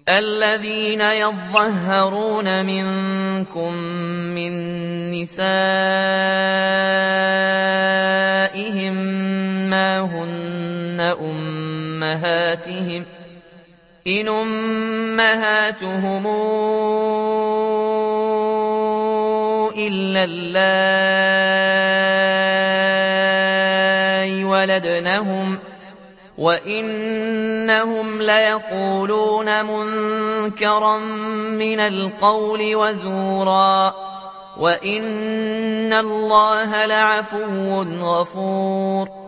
الذين يظهرون منكم من نسائهم ما هن أمهاتهم إن أمهاتهم إلا اللائي ولدنهم وإنهم ليقولون منكرا من القول وزورا وإن الله لعفو غفور